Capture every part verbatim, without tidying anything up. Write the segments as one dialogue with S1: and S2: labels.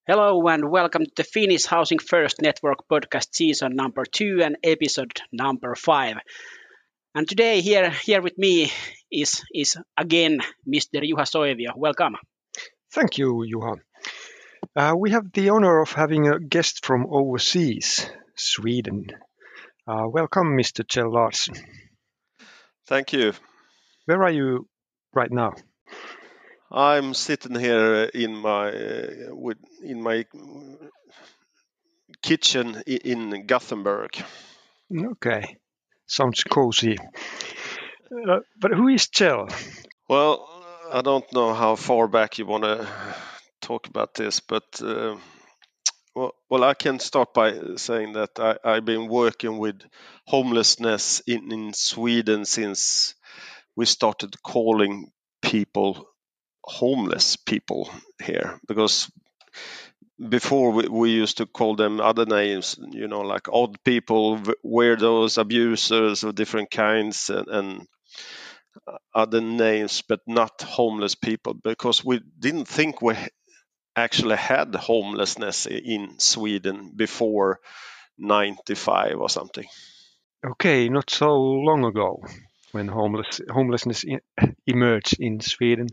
S1: Hello and welcome to the Finnish Housing First Network podcast season number two and episode number five. And today here here with me is is again mister Juha Soivio. Welcome.
S2: Thank you, Juha. Uh, we have the honor of having a guest from overseas, Sweden. Uh, welcome, mister Kjell Larsen.
S3: Thank you.
S2: Where are you right now?
S3: I'm sitting here in my uh, with in my kitchen i- in Gothenburg.
S2: Okay, sounds cozy. Uh, but who is Kjell?
S3: Well, I don't know how far back you want to talk about this, but uh, well, well, I can start by saying that I, I've been working with homelessness in, in Sweden since we started calling people homeless people here, because before we, we used to call them other names, you know, like odd people, v- weirdos, abusers of different kinds, and, and other names, but not homeless people, because we didn't think we h- actually had homelessness i- in Sweden before ninety-five or something.
S2: Okay, not so long ago when homeless homelessness i- emerged in Sweden.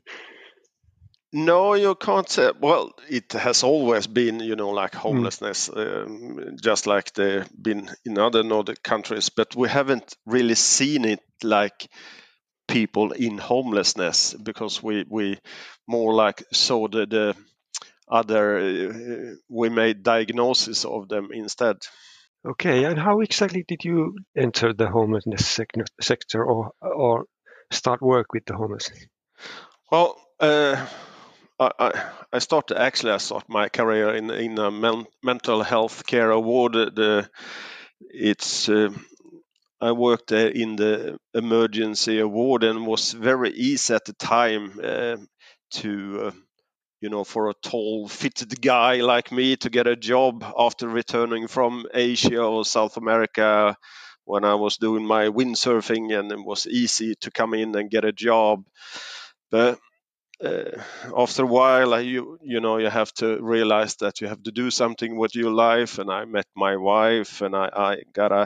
S3: No, you can't say. Well, it has always been, you know, like
S2: Mm.
S3: homelessness, um, just like they've been in other Nordic countries, but we haven't really seen it like people in homelessness, because we we more like saw the, the other uh, we made diagnosis of them instead.
S2: Okay, and how exactly did you enter the homelessness sec- sector or or start work with the homeless?
S3: Well, uh, I, I I started actually I started my career in in a men, mental health care award. The it's uh, I worked there in the emergency award, and was very easy at the time uh, to uh, you know, for a tall, fitted guy like me to get a job after returning from Asia or South America, when I was doing my windsurfing, and it was easy to come in and get a job. But uh, after a while, I, you you know, you have to realize that you have to do something with your life. And I met my wife, and I, I got a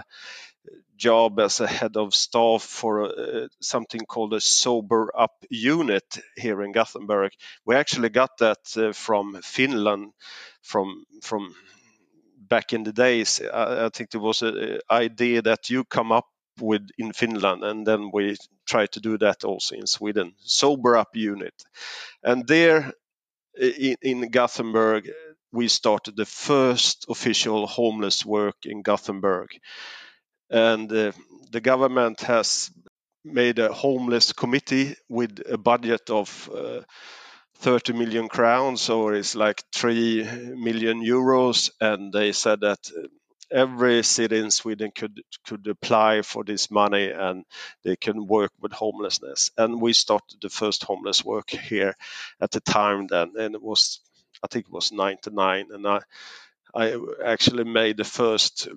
S3: job as a head of staff for uh, something called a sober up unit here in Gothenburg. We actually got that uh, from Finland, from from back in the days. I, I think there was an idea that you come up with in Finland, and then we try to do that also in Sweden. Sober up unit, and there in, in Gothenburg, we started the first official homeless work in Gothenburg. And uh, the government has made a homeless committee with a budget of uh, thirty million crowns, or it's like three million euros. And they said that uh, every city in Sweden could could apply for this money, and they can work with homelessness. And we started the first homeless work here at the time then, and it was, I think it was ninety-nine, and I I actually made the first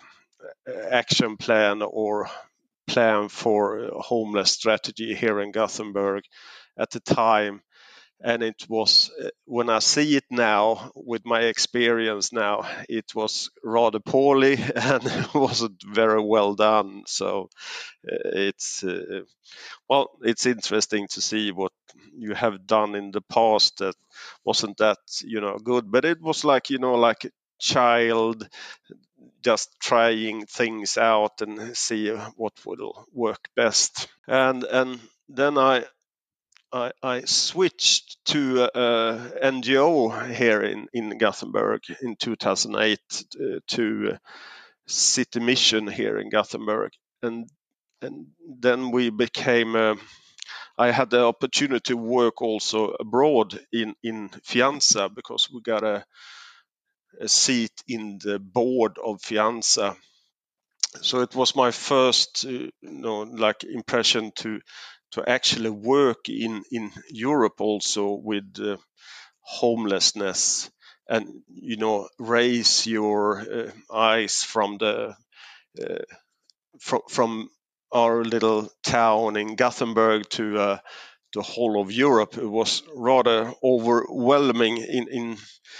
S3: action plan or plan for a homeless strategy here in Gothenburg at the time. And it was, uh, when I see it now with my experience now, it was rather poorly and wasn't very well done. So uh, it's uh, well, it's interesting to see what you have done in the past that wasn't that, you know, good. But it was like, you know, like a child just trying things out and see what will work best. And and then I I, I switched to uh, N G O here in, in Gothenburg in two thousand eight uh, to City Mission here in Gothenburg, and and then we became. Uh, I had the opportunity to work also abroad in in Fianza, because we got a, a seat in the board of Fianza. So it was my first, uh, you know, like impression to to actually work in in Europe also with uh, homelessness, and you know, raise your uh, eyes from the uh, from from our little town in Gothenburg to uh, the whole of Europe. It was rather overwhelming in in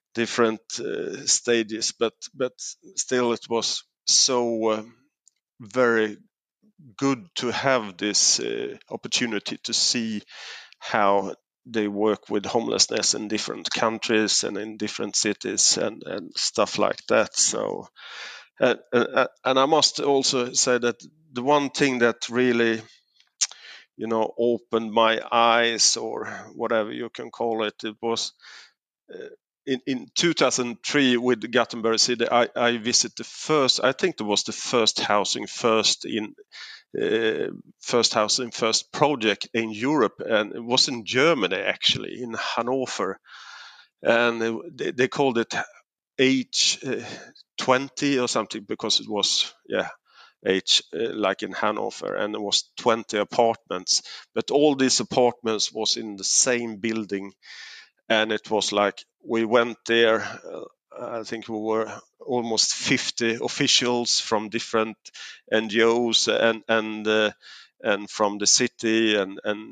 S3: different uh, stages, but but still it was so uh, very good to have this uh, opportunity to see how they work with homelessness in different countries and in different cities and, and stuff like that. So, uh, uh, and I must also say that the one thing that really, you know, opened my eyes, or whatever you can call it, it was uh, in, in two thousand three with Gothenburg City. I, I visited the first, I think it was the first housing first in uh, first housing first project in Europe, and it was in Germany, actually, in Hanover, and they, they called it H twenty or something, because it was, yeah, H uh, like in Hanover, and it was twenty apartments, but all these apartments was in the same building, and it was like we went there. Uh, I think we were almost fifty officials from different N G Os and and uh, and from the city and and,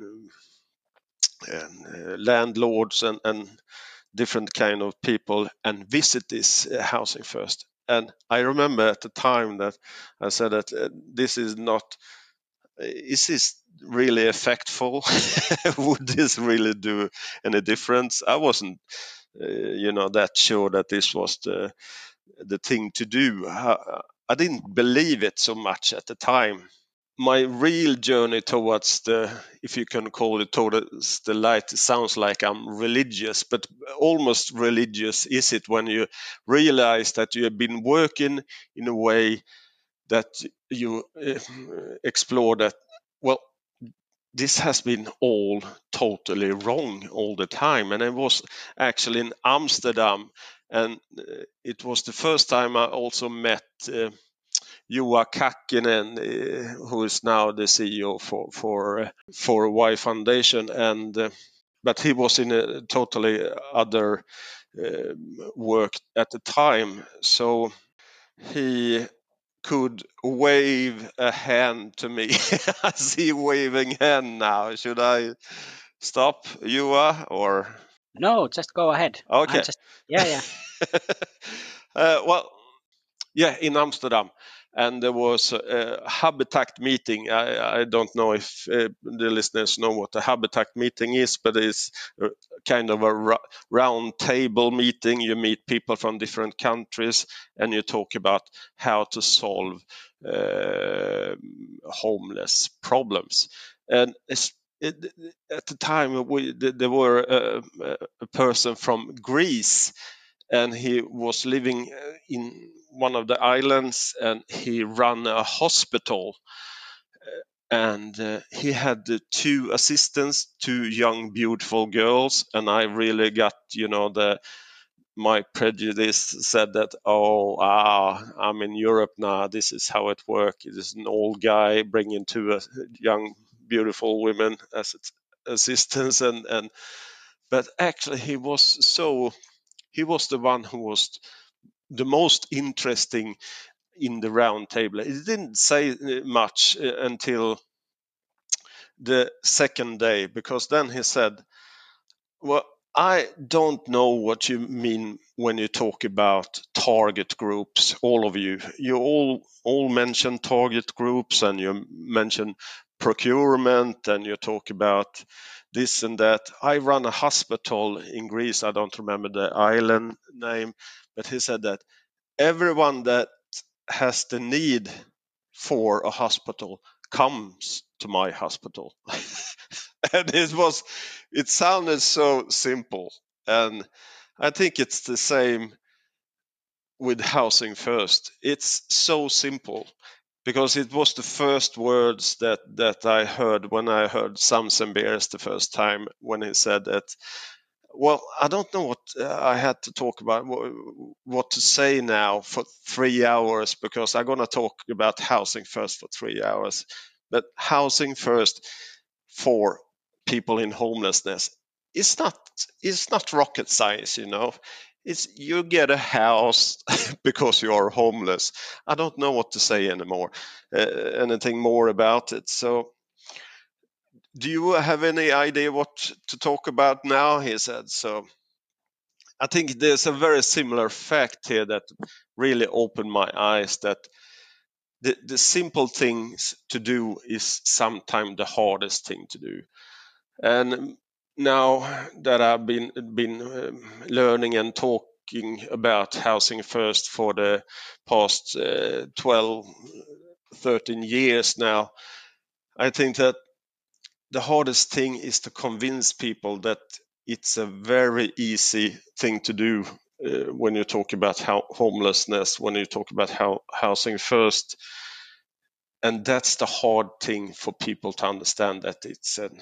S3: and uh, landlords and and different kind of people, and visit this uh, housing first. And I remember at the time that I said that uh, this is not. Is this really effectful? Would this really do any difference? I wasn't uh, you know, that sure that this was the the thing to do. I, I didn't believe it so much at the time. My real journey towards the, if you can call it, towards the light, it sounds like I'm religious, but almost religious is it when you realize that you have been working in a way that you uh, explore that, well, this has been all totally wrong all the time. And I was actually in Amsterdam, and uh, it was the first time I also met uh, Juha Kakinen, uh, who is now the C E O for for uh, for Y Foundation, and uh, but he was in a totally other uh, work at the time, so he could wave a hand to me. I see waving hand now. Should I stop, Juha, or
S1: No, just go ahead. I'm
S3: okay?
S1: just, yeah, yeah.
S3: uh, well, yeah, in Amsterdam, and there was a Habitat meeting. I, I don't know if uh, the listeners know what a Habitat meeting is, but it's a, kind of a r- round table meeting. You meet people from different countries, and you talk about how to solve uh, homeless problems. And it's, it, at the time, we, there were a, a person from Greece, and he was living uh, in one of the islands, and he ran a hospital, and uh, he had uh, two assistants, two young beautiful girls, and I really got, you know, the my prejudice said that, oh, ah, I'm in Europe now, this is how it works. It is an old guy bringing two uh, young beautiful women as assistants, and and but actually he was so he was the one who was the most interesting in the round table. It didn't say uh, much uh, until the second day, because then he said, well, I don't know what you mean when you talk about target groups, all of you. You all all mention target groups, and you mention procurement, and you talk about this and that. I run a hospital in Greece. I don't remember the island name, but he said that everyone that has the need for a hospital comes to my hospital. And it was, it sounded so simple. And I think it's the same with Housing First. It's so simple, because it was the first words that, that I heard when I heard Sam Semberes the first time, when he said that, well, I don't know what uh, I had to talk about, what to say now for three hours, because I'm going to talk about Housing First for three hours. But Housing First for people in homelessness, it's not it's not rocket science, you know. It's you get a house because you are homeless. I don't know what to say anymore, uh, anything more about it. So, do you have any idea what to talk about now? He said. So I think there's a very similar fact here that really opened my eyes, that the, the simple things to do is sometimes the hardest thing to do. And now that I've been been um, learning and talking about Housing First for the past uh, twelve, thirteen years now, I think that the hardest thing is to convince people that it's a very easy thing to do uh, when you talk about how homelessness, when you talk about how Housing First. And that's the hard thing for people to understand, that it's a,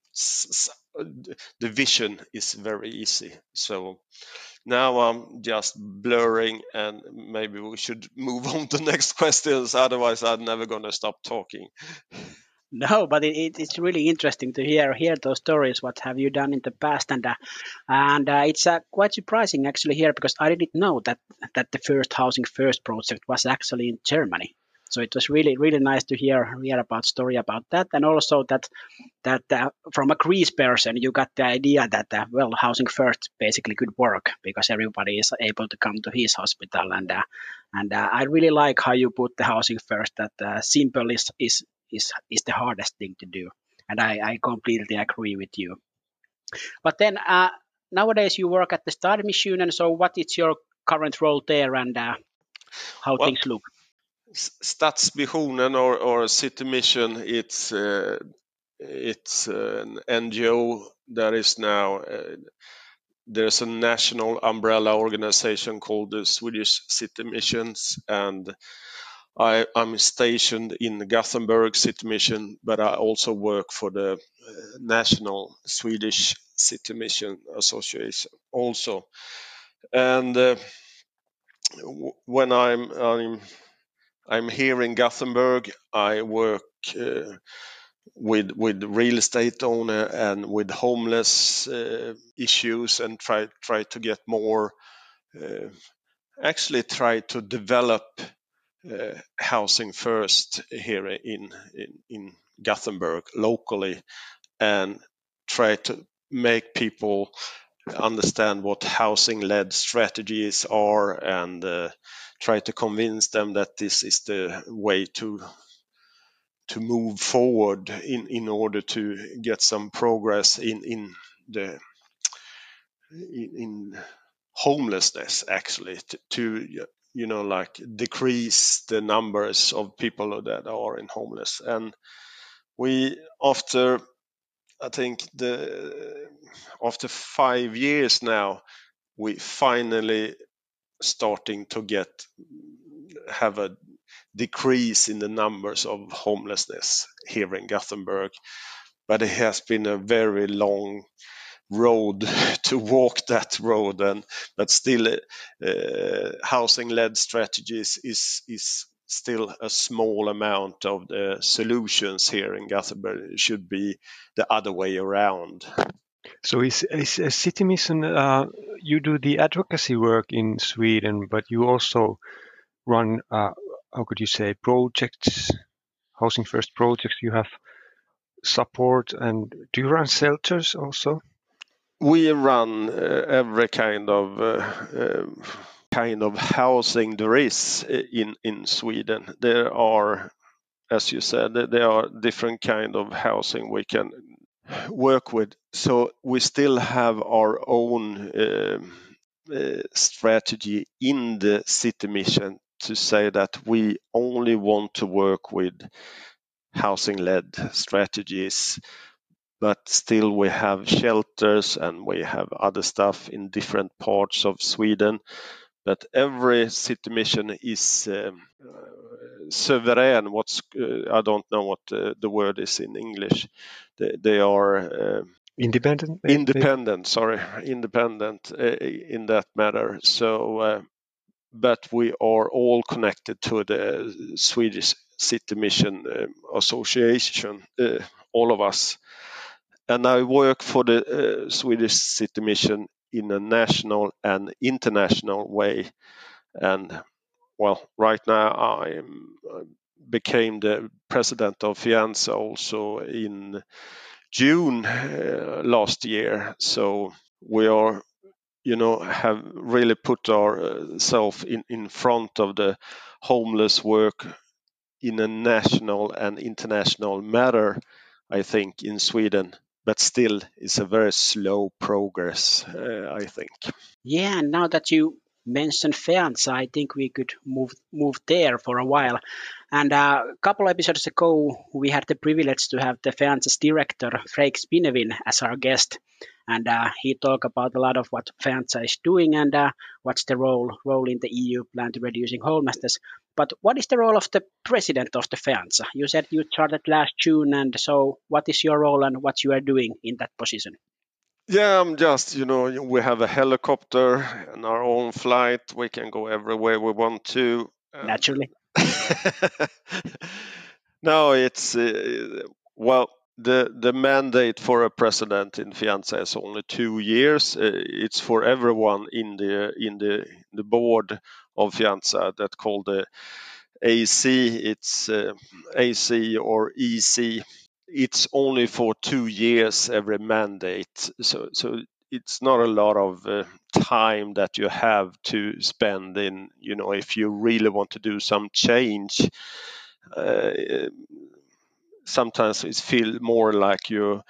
S3: the vision is very easy. So now I'm just blurring, and maybe we should move on to next questions. Otherwise, I'm never going to stop talking.
S1: No, but it, it, it's really interesting to hear hear those stories. What have you done in the past? And uh, and uh, it's uh, quite surprising actually here, because I didn't know that that the first Housing First project was actually in Germany. So it was really really nice to hear hear about story about that, and also that that uh, from a Greece person you got the idea that uh, well, Housing First basically could work because everybody is able to come to his hospital. And uh, and uh, I really like how you put the Housing First, that uh, simple is is is is the hardest thing to do, and I, I completely agree with you. But then uh, nowadays you work at the Study Mission, and so what is your current role there, and uh, how
S3: Well,
S1: things look?
S3: Stadsmissionen, or, or City Mission, it's uh, it's an N G O that is now uh, there's a national umbrella organization called the Swedish City Missions, and I, I'm stationed in Gothenburg City Mission, but I also work for the uh, national Swedish City Mission Association also. And uh, w- when I'm, I'm I'm here in Gothenburg, I work uh, with with real estate owner and with homeless uh, issues, and try try to get more. Uh, actually, try to develop uh, Housing First here in, in in Gothenburg locally, and try to make people understand what housing-led strategies are, and uh, try to convince them that this is the way to to move forward in in order to get some progress in in the in, in homelessness, actually, to, to you know like decrease the numbers of people that are in homeless. And we, after I think the after five years now, we finally starting to get have a decrease in the numbers of homelessness here in Gothenburg. But it has been a very long road to walk that road, and but still uh, housing led strategies is is still a small amount of the solutions here in Gothenburg. It should be the other way around.
S2: So is, is a City Mission, uh, you do the advocacy work in Sweden, but you also run, uh, how could you say, projects, Housing First projects. You have support, and do you run shelters also?
S3: We run uh, every kind of uh, uh, kind of housing there is in in Sweden. There are, as you said, there are different kind of housing we can work with. So we still have our own um, uh, strategy in the City Mission, to say that we only want to work with housing-led strategies, but still we have shelters and we have other stuff in different parts of Sweden. But every City Mission is um, uh, sovereign. What's uh, I don't know what uh, the word is in English. They, they are uh,
S2: Independent, maybe?
S3: independent. Sorry, independent uh, in that matter. So, uh, but we are all connected to the Swedish City Mission uh, Association, uh, all of us. And I work for the uh, Swedish City Mission in a national and international way. And well, right now I am, uh, became the president of Fianza also in June uh, last year. So we are you know, have really put ourselves in, in front of the homeless work in a national and international matter, I think, in Sweden. But still, it's a very slow progress, uh, I think.
S1: Yeah, and now that you mentioned Feanza, I think we could move move there for a while. And uh, a couple episodes ago, we had the privilege to have the Feanza's director, Freek Spinevin, as our guest. And uh, he talked about a lot of what Feanza is doing and uh, what's the role role in the E U plan to reducing homelessness. But what is the role of the president of the Feanza? You said you started last June, and so what is your role and what you are doing in that position?
S3: Yeah, I'm just, you know, we have a helicopter and our own flight. We can go everywhere we want to. And
S1: Naturally.
S3: no, it's uh, well, the the mandate for a president in Fianza is only two years. Uh, it's for everyone in the in the the board of Fianza that called the A C. It's uh, A C or E C. It's only for two years every mandate, so so it's not a lot of uh, time that you have to spend in, you know, if you really want to do some change. uh, Sometimes it feels more like you're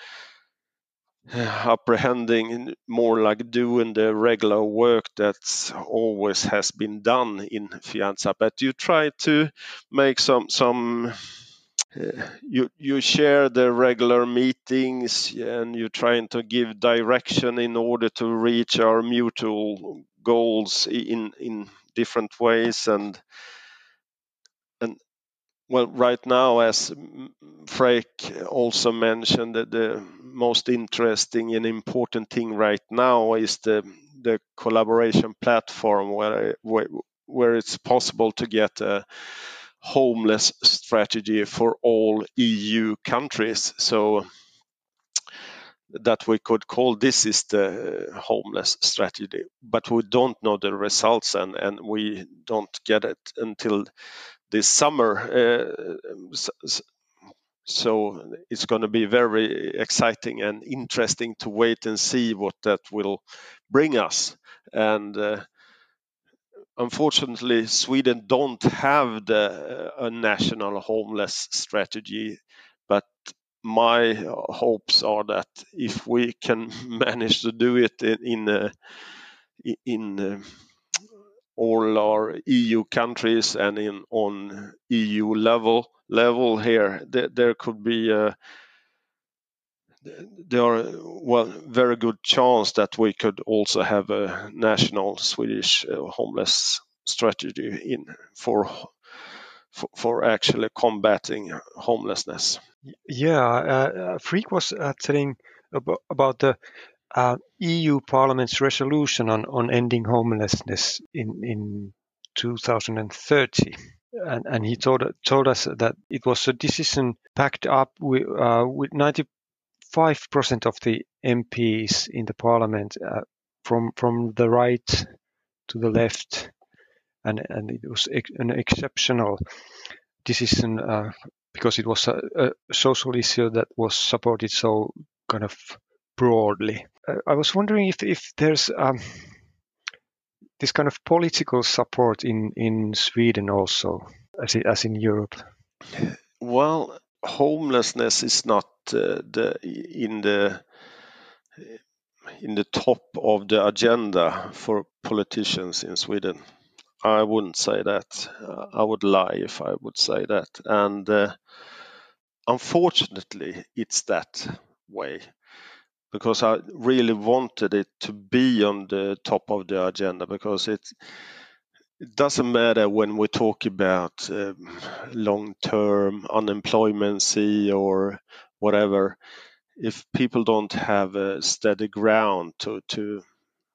S3: apprehending, more like doing the regular work that's always has been done in Fianza, but you try to make some some uh, you you share the regular meetings, and you're trying to give direction in order to reach our mutual goals in in different ways. And and well, right now, as Freek also mentioned, that the most interesting and important thing right now is the the collaboration platform where where, where it's possible to get a homeless strategy for all E U countries. So that we could call this is the homeless strategy, but we don't know the results, and, and we don't get it until this summer. Uh, so it's going to be very exciting and interesting to wait and see what that will bring us. And uh, unfortunately, Sweden don't have the uh, a national homeless strategy, but my hopes are that if we can manage to do it in in, uh, in uh, all our E U countries and in on E U level level here, there, there could be a there are well very good chance that we could also have a national Swedish uh, homeless strategy in for, for for actually combating homelessness.
S2: Yeah, uh, uh, Freak was uh, telling about, about the uh, E U Parliament's resolution on, on ending homelessness in, in two thousand thirty. And, and he told told us that it was a decision backed up with, uh, with ninety-five percent of the M Ps in the parliament, uh, from from the right to the left, and and it was ex- an exceptional decision, uh, because it was a, a social issue that was supported so kind of broadly. Uh, I was wondering if if there's um, this kind of political support in in Sweden also, as in, as in Europe.
S3: Well, homelessness is not uh, the in the in the top of the agenda for politicians in Sweden. I wouldn't say that. Uh, I would lie if I would say that. And uh, unfortunately, it's that way, because I really wanted it to be on the top of the agenda, because it it doesn't matter when we talk about um, long-term unemployment or whatever, if people don't have a steady ground to to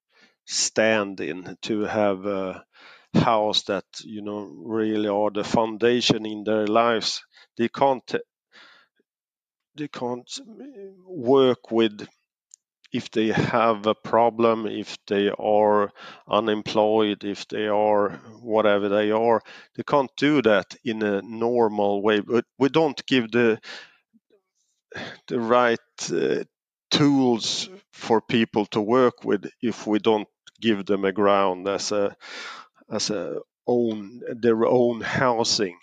S3: stand in, to have a house that, you know, really are the foundation in their lives, they can't they can't work with, if they have a problem, if they are unemployed, if they are whatever they are, they can't do that in a normal way. But we don't give the the right uh, tools for people to work with if we don't give them a ground as a as a own their own housing.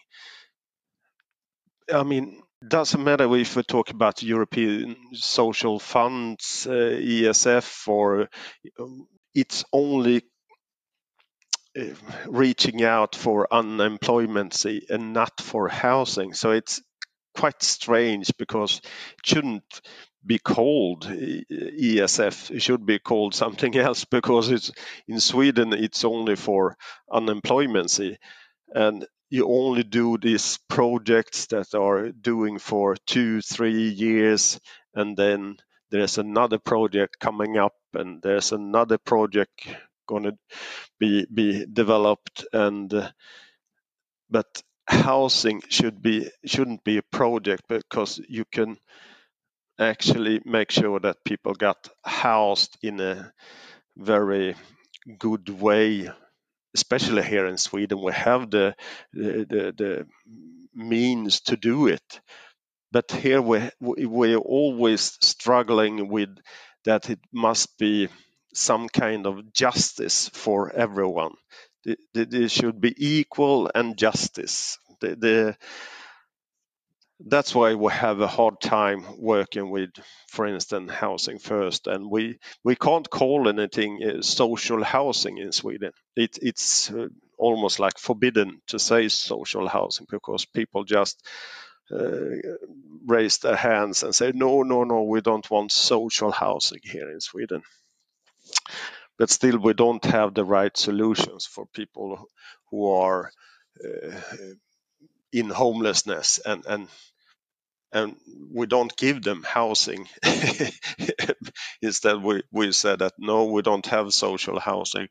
S3: I mean, doesn't matter if we talk about European social funds, uh, E S F, or um, it's only uh, reaching out for unemployment and not for housing. So it's quite strange because it shouldn't be called E S F. It should be called something else because it's in Sweden. It's only for unemployment, and you only do these projects that are doing for two, three years, and then there's another project coming up, and there's another project going to be be developed, and uh, but housing should be shouldn't be a project because you can actually make sure that people got housed in a very good way. Especially here in Sweden, we have the the, the, the means to do it, but here we we're always struggling with that it must be some kind of justice for everyone. There should be equal and justice. The, the, that's why we have a hard time working with, for instance, housing first, and we we can't call anything uh, social housing in Sweden. It, it's uh, almost like forbidden to say social housing because people just uh, raise their hands and say no, no, no, we don't want social housing here in Sweden. But still, we don't have the right solutions for people who are uh, in homelessness and and and we don't give them housing. Instead, we, we said that no, we don't have social housing,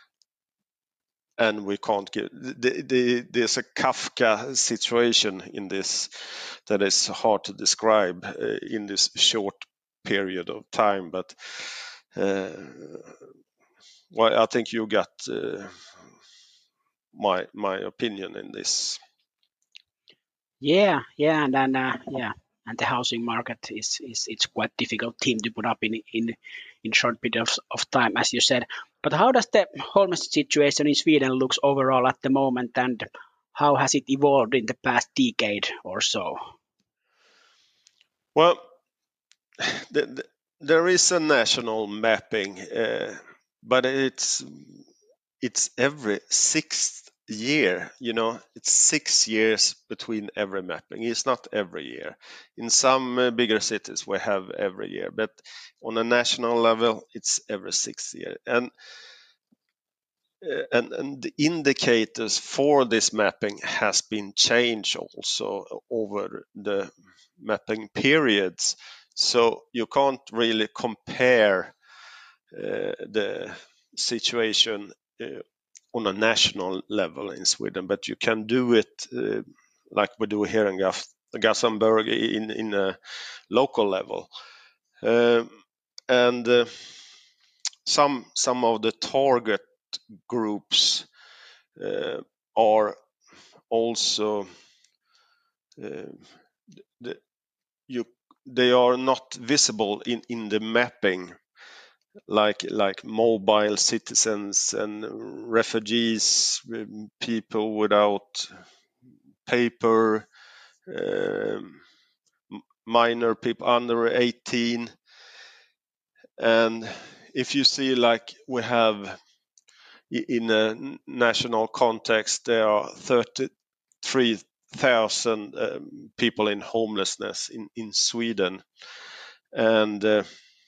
S3: and we can't give. The, the, there's a Kafka situation in this that is hard to describe uh, in this short period of time. But uh, well, I think you got uh, my my opinion in this.
S1: Yeah, yeah, and then uh, yeah, and the housing market is is it's quite difficult thing to put up in in in short period of, of time, as you said. But how does the homeless situation in Sweden looks overall at the moment, and how has it evolved in the past decade or so?
S3: Well, the, the, there is a national mapping, uh, but it's it's every sixth year. You know, it's six years between every mapping. It's not every year. In some uh, bigger cities, we have every year, but on a national level, it's every sixth year. And uh, and, and the indicators for this mapping has been changed also over the mapping periods. So you can't really compare uh, the situation uh, on a national level in Sweden, but you can do it uh, like we do here in Gaf- Gothenburg in, in a local level. Um and uh, some some of the target groups uh, are also uh, the, you they are not visible in, in the mapping, like like mobile citizens and refugees, um, people without paper, um, minor people under eighteen. And if you see, like we have in a national context, there are thirty-three thousand um, people in homelessness in, in Sweden, and uh,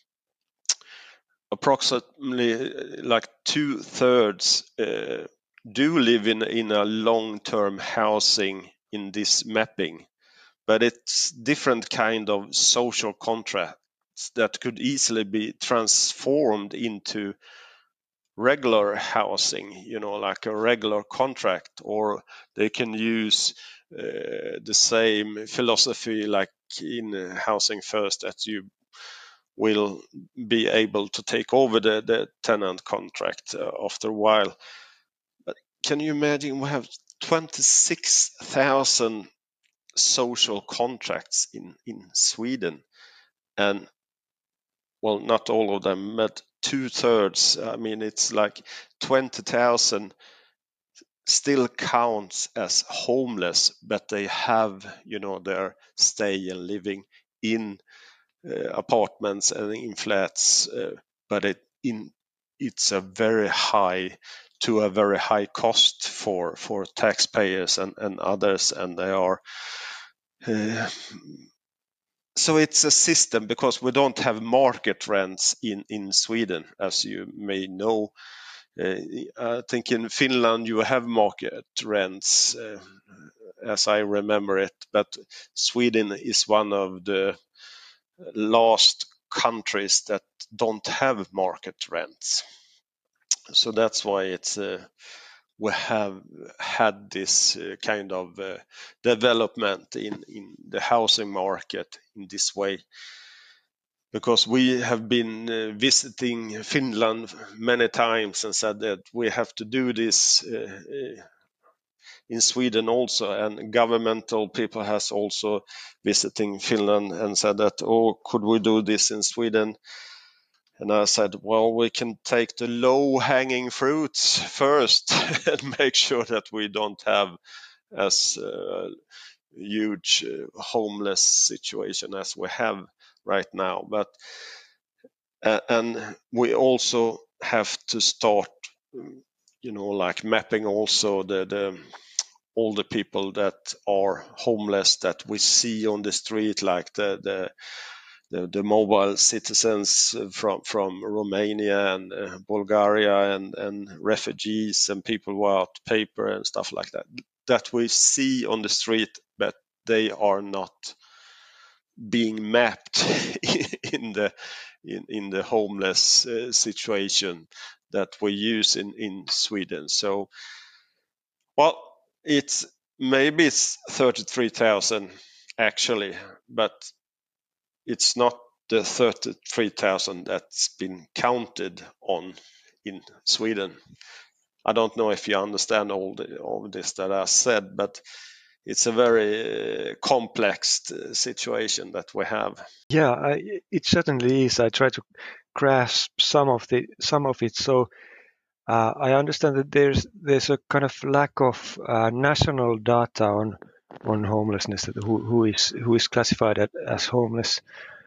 S3: approximately uh, like two thirds uh, do live in in a long-term housing in this mapping, but it's different kind of social contracts that could easily be transformed into regular housing, you know, like a regular contract, or they can use uh, the same philosophy like in uh, housing first, that you will be able to take over the, the tenant contract uh, after a while. But can you imagine, we have twenty-six thousand social contracts in, in Sweden, and well, not all of them, but two thirds. I mean, it's like twenty thousand still counts as homeless, but they have, you know, their stay and living in uh, apartments and in flats. Uh, but it in it's a very high to a very high cost for for taxpayers and and others, and they are. Uh, so it's a system because we don't have market rents in in Sweden, as you may know. Uh, I think in Finland you have market rents, uh, as I remember it, but Sweden is one of the last countries that don't have market rents. So that's why it's uh, we have had this uh, kind of uh, development in, in the housing market in this way. Because we have been uh, visiting Finland many times and said that we have to do this uh, uh, in Sweden also, and governmental people has also visiting Finland and said that, oh, could we do this in Sweden? And I said, well, we can take the low-hanging fruits first and make sure that we don't have as uh, huge uh, homeless situation as we have right now. But uh, and we also have to start, you know, like mapping also the the all the people that are homeless that we see on the street, like the the the, the mobile citizens from from Romania and uh, Bulgaria and and refugees and people without paper and stuff like that that we see on the street, but they are not being mapped in the in, in the homeless uh, situation that we use in in Sweden. So, well, it's maybe it's thirty-three thousand actually, but it's not the thirty-three thousand that's been counted on in Sweden. I don't know if you understand all the, all this that I said, but it's a very uh, complex uh, situation that we have.
S2: Yeah, I, it certainly is. I try to grasp some of the some of it. So uh, I understand that there's there's a kind of lack of uh, national data on on homelessness, that who who is who is classified at, as homeless.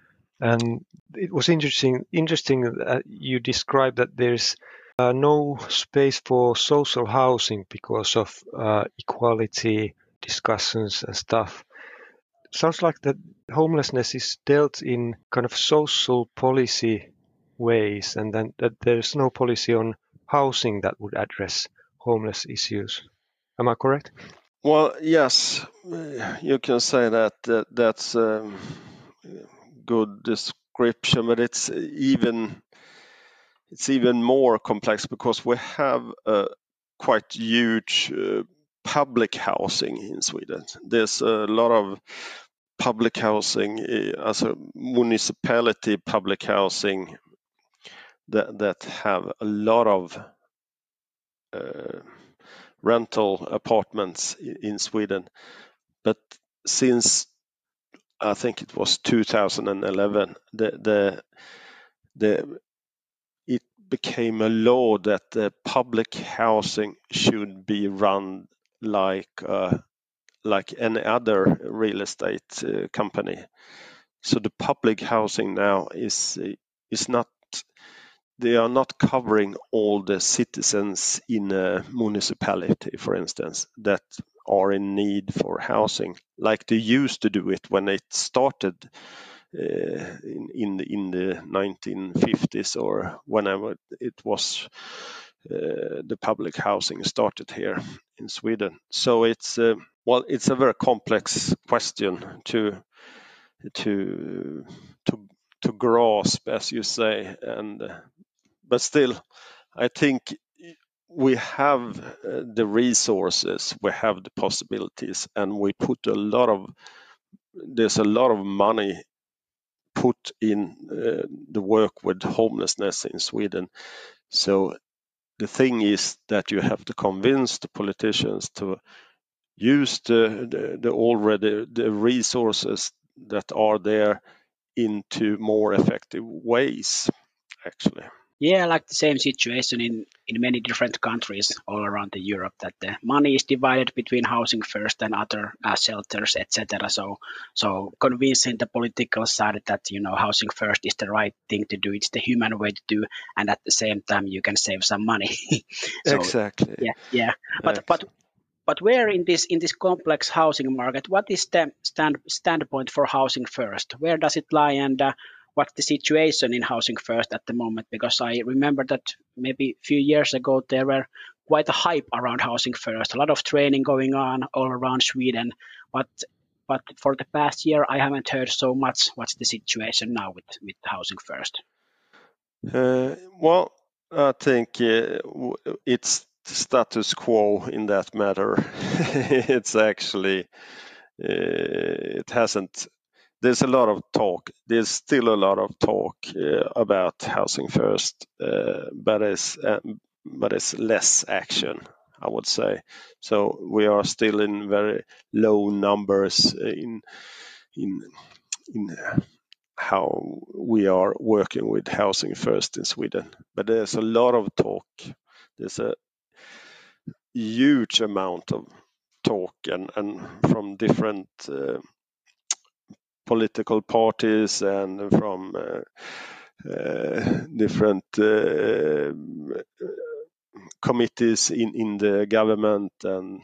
S2: And it was interesting interesting that you described that there's uh, no space for social housing because of uh, equality discussions and stuff. Sounds like that homelessness is dealt in kind of social policy ways, and then that there's no policy on housing that would address homeless issues. Am I correct?
S3: Well, yes, uh, you can say that, that that's a good description, but it's even it's even more complex because we have a quite huge uh, public housing in Sweden. There's a lot of public housing uh, as a municipality public housing that that have a lot of uh, rental apartments in Sweden. But since I think it was two thousand eleven, the the the it became a law that the public housing should be run like uh, like any other real estate uh, company. So the public housing now is is not they are not covering all the citizens in a municipality, for instance, that are in need for housing, like they used to do it when it started uh, in in the, in the nineteen fifties or whenever it was uh, the public housing started here in Sweden. So it's uh, well, it's a very complex question to to to to grasp, as you say, and uh, but still, I think we have uh, the resources, we have the possibilities, and we put a lot of there's a lot of money put in uh, the work with homelessness in Sweden. So the thing is that you have to convince the politicians to use the, the, the already the resources that are there into more effective ways, actually.
S1: Yeah, like the same situation in, in many different countries all around the Europe, that the money is divided between housing first and other uh, shelters, et cetera. So, so convincing the political side that you know housing first is the right thing to do, it's the human way to do, and at the same time you can save some money. So,
S3: Exactly.
S1: yeah, yeah. But but
S3: Ex-
S1: but where in this in this complex housing market, what is the stand, standpoint for housing first? Where does it lie, and uh, what's the situation in housing first at the moment? Because I remember that maybe a few years ago there were quite a hype around housing first, a lot of training going on all around Sweden. But but for the past year, I haven't heard so much. What's the situation now with with housing first?
S3: Uh, well, I think uh, w- it's status quo in that matter. It's actually, uh, it hasn't, there's a lot of talk. There's still a lot of talk uh, about housing first, uh, but it's um, but it's less action, I would say. So we are still in very low numbers in in in how we are working with housing first in Sweden. But there's a lot of talk. There's a huge amount of talk and, and from different uh, political parties and from uh, uh, different uh, committees in, in the government and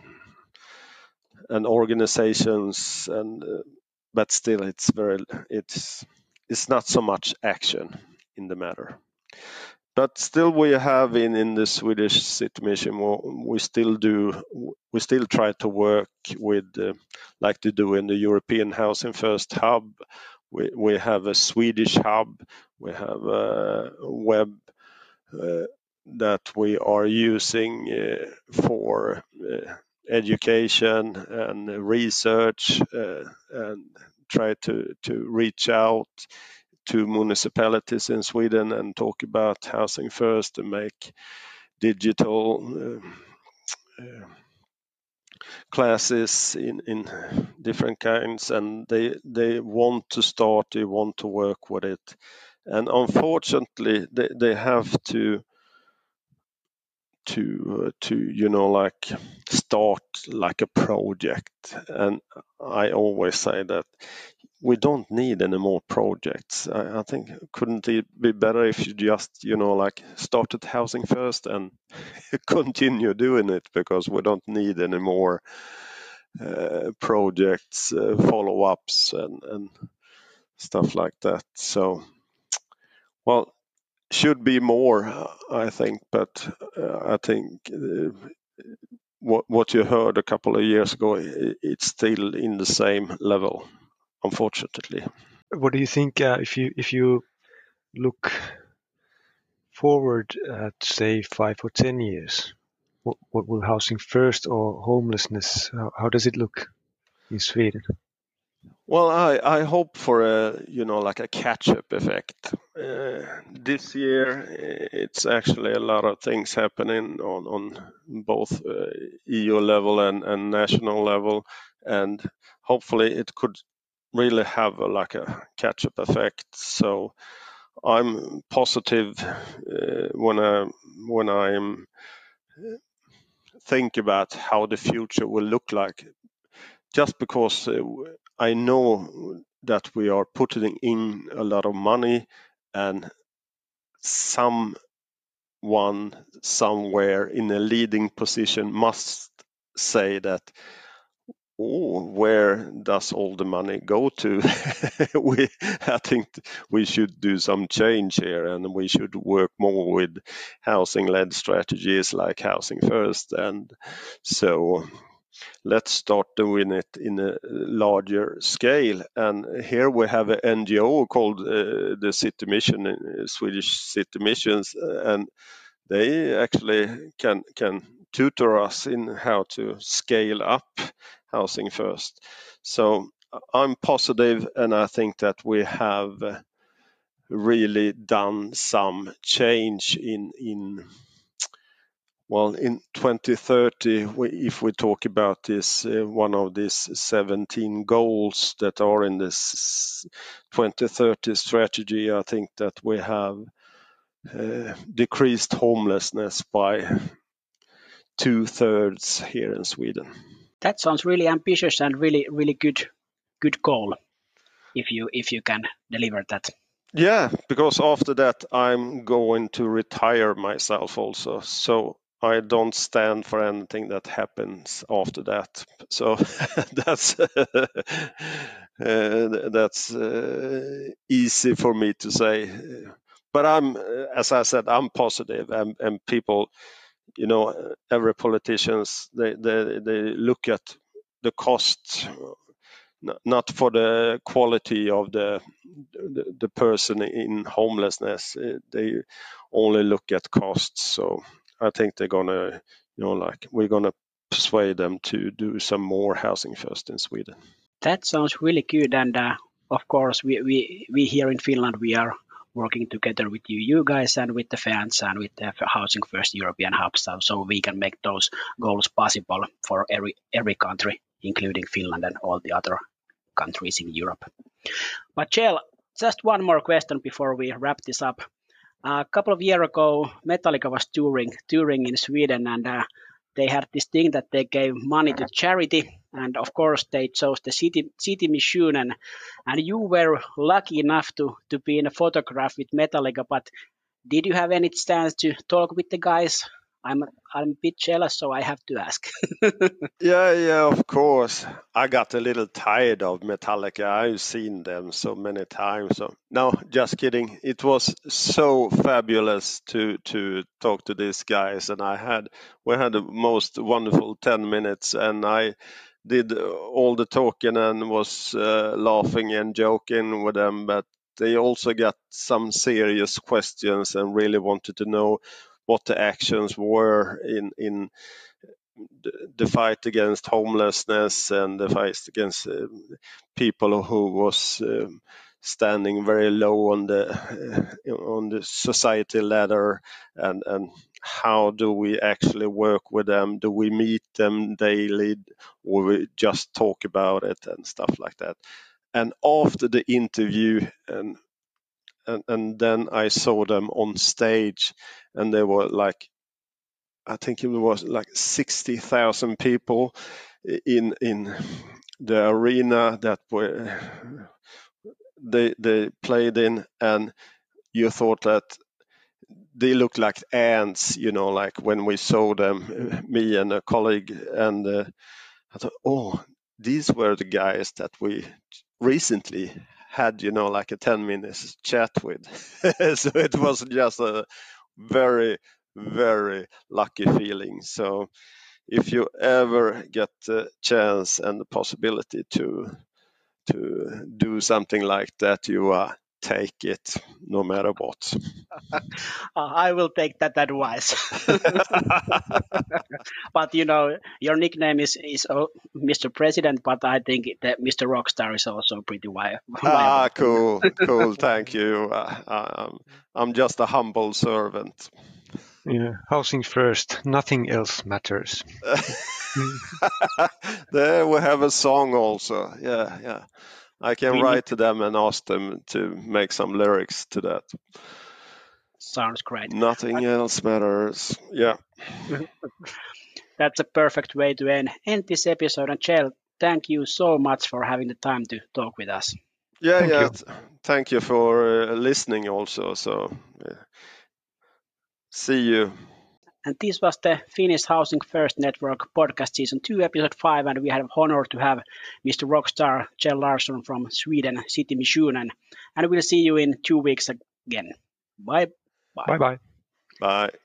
S3: and organizations and uh, but still it's very it's it's not so much action in the matter. But still we have in, in the Swedish City Mission, we still do, we still try to work with, uh, like to do in the European Housing First hub. We, we have a Swedish hub, we have a web uh, that we are using uh, for uh, education and research uh, and try to, to reach out to municipalities in Sweden and talk about housing first and make digital uh, uh, classes in, in different kinds, and they they want to start, they want to work with it, and unfortunately they, they have to to uh, to you know like start like a project, and I always say that we don't need any more projects. I, I think couldn't it be better if you just you know like started housing first and continue doing it, because we don't need any more uh, projects, uh, follow-ups and, and stuff like that. So well, should be more, I think, but uh, I think uh, what what you heard a couple of years ago, it's still in the same level, unfortunately.
S2: What do you think uh, if you if you look forward at say five or ten years? What, what will housing first or homelessness? How, how does it look in Sweden?
S3: Well, I, I hope for a you know like a catch-up effect. Uh, this year, eh, it's actually a lot of things happening on on both uh, E U level and, and national level, and hopefully it could really have a, like a catch-up effect. So I'm positive uh, when I when I'm think about how the future will look like, just because uh, I know that we are putting in a lot of money, and someone somewhere in a leading position must say that, oh, where does all the money go to? we, I think we should do some change here, and we should work more with housing-led strategies like Housing First. And so let's start doing it in a larger scale. And here we have an N G O called uh, the City Mission, uh, Swedish City Missions, uh, and they actually can can tutor us in how to scale up housing first. So I'm positive, and I think that we have uh, really done some change in in well, in twenty thirty, we, if we talk about this, uh, one of these seventeen goals that are in this twenty thirty strategy, I think that we have uh, decreased homelessness by two thirds here in Sweden.
S1: That sounds really ambitious and really, really good, good goal. If you if you can deliver that.
S3: Yeah, because after that I'm going to retire myself also, so I don't stand for anything that happens after that. So that's uh, that's uh, easy for me to say. But I'm, as I said, I'm positive, and, and people, you know, every politicians they they they look at the cost, not for the quality of the, the the person in homelessness. They only look at costs. So I think they're gonna, you know, like we're gonna persuade them to do some more housing first in Sweden.
S1: That sounds really good, and uh, of course we, we we here in Finland we are working together with you, you guys, and with the fans and with the Housing First European Hub, so, so we can make those goals possible for every every country, including Finland and all the other countries in Europe. But Kjell, just one more question before we wrap this up. Uh, a couple of years ago, Metallica was touring touring in Sweden, and uh, they had this thing that they gave money to charity, and of course they chose the City City Mission, and, and you were lucky enough to to be in a photograph with Metallica. But did you have any chance to talk with the guys? I'm I'm a bit jealous, so I have to ask.
S3: Yeah, yeah, of course. I got a little tired of Metallica. I've seen them so many times. So no, just kidding. It was so fabulous to to talk to these guys, and I had we had the most wonderful ten minutes, and I did all the talking and was uh, laughing and joking with them. But they also got some serious questions and really wanted to know what the actions were in in the fight against homelessness and the fight against uh, people who was um, standing very low on the uh, on the society ladder, and and how do we actually work with them? Do we meet them daily, or we just talk about it and stuff like that? And after the interview, and and, and then I saw them on stage, and they were like, I think it was like sixty thousand people in in the arena that were they they played in, and you thought that they looked like ants, you know, like when we saw them, me and a colleague, and uh, I thought, oh, these were the guys that we recently had, you know, like a ten minutes chat with. So it was just a very, very lucky feeling. So if you ever get the chance and the possibility to to do something like that, you uh, take it no matter what.
S1: I will take that advice. But you know, your nickname is is uh, Mister President, but I think that Mister Rockstar is also pretty wi- viable.
S3: Ah, cool, cool. Thank you. Uh, I'm, I'm just a humble servant.
S2: Yeah, housing first, nothing else matters.
S3: There we have a song also. Yeah, yeah. I can
S1: We
S3: write
S1: need,
S3: to them and ask them to make some lyrics to that.
S1: sounds great.
S3: Nothing else matters. Yeah.
S1: That's a perfect way to end, end this episode. And Kjell, thank you so much for having the time to talk with us.
S3: Yeah,
S2: Thank
S3: yeah.
S2: you.
S3: th- Thank you for uh, listening also. So, yeah. See you.
S1: And this was the Finnish Housing First Network podcast season two, episode five, and we had honor to have Mister Rockstar Kjell Larsson from Sweden, City Mission, and, and we'll see you in two weeks again. Bye bye.
S2: Bye bye.
S3: Bye.